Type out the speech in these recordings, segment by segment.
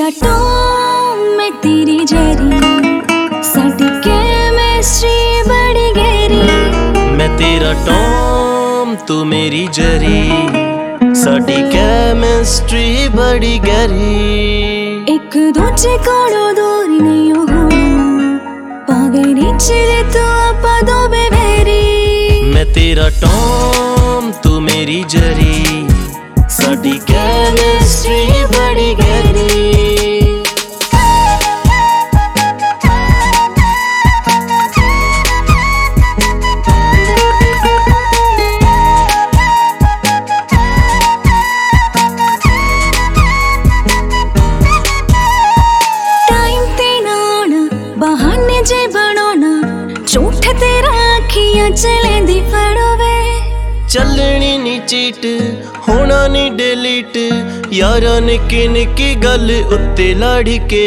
Tom मैं तेरी Jerry, साडी chemistry बड़ी गहरी। मैं तेरा टॉम तू मेरी जेरी, साडी केमिस्ट्री बड़ी गहरी। एक दूजे कोलों दूर नहीं होना, पावे नीचे तू आपा दो बेवेरी। मैं तेरा टॉम तू मेरी जेरी, साडी केमिस्ट्री बड़ी गहरी। बहाने जे बनाना झूठ तेरा अखियां चले दी फड़ोवे। चलनी नी चीट होना नी डिलीट, यारा निकी निकी गल उत्ते लाड़ी के।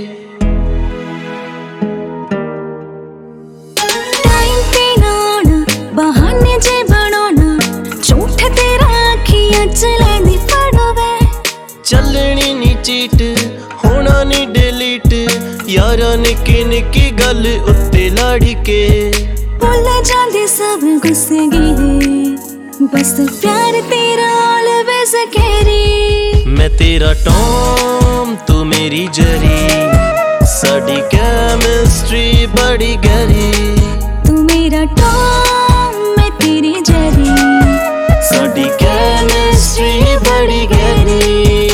टाइम ते ना बहाने जे बनाना झूठ तेरा अखियां चले दी फड़ोवे। चलनी नी चीट होना नी डिलीट, यारा निकी निकी गल उत्ते लाड़ी के। भुल जांदे सब गुस्से गिले, बस प्यार तेरा ऑलवेज कैरी। मैं तेरा टॉम तू मेरी जेरी, साडी केमिस्ट्री बड़ी गहरी। तू मेरा टॉम मैं तेरी जेरी, साडी केमिस्ट्री बड़ी गहरी।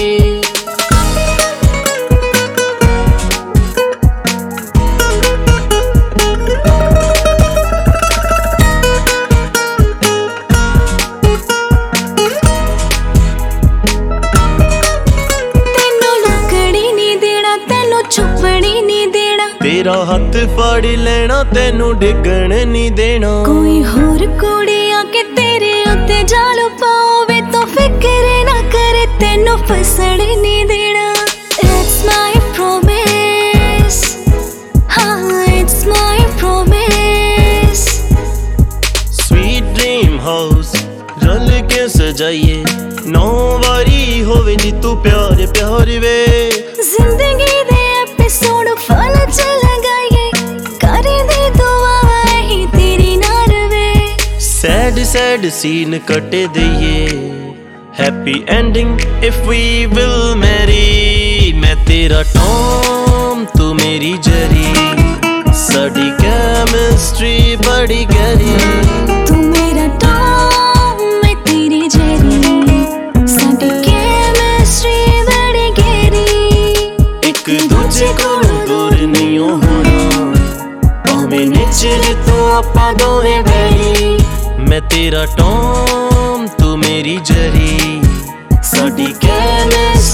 छुपड़ी नहीं देना, तेरा हथ फड़ लेना, तेनू डिगण नहीं देना। कोई होर कुड़ी आके तेरे उत्ते जाल पावे तो फिक्र ना करे, तेनू फसड़ नहीं देना। It's my promise, हाँ it's my promise। Sweet dream house रल के सजाइए, 9 वारी होवे नी तू प्यार प्यार वे। जिंदगी दे एपिसोड फल च लगाइए, करे दे दुआ ही तेरी नार वे। सैड सैड सीन कटे दइए, happy ending if we will marry. मैं तेरा टॉम तू मेरी जेरी, साडी केमिस्ट्री बड़ी गहरी। तू मेरा टॉम मैं तेरी जेरी, साडी केमिस्ट्री बड़ी गहरी। एक दूजे कोलों दूर नहीं होना, भावें निचले तो आपा दोवे वैली। मैं तेरा टॉम तू मेरी जेरी, साडी केमिस्ट्री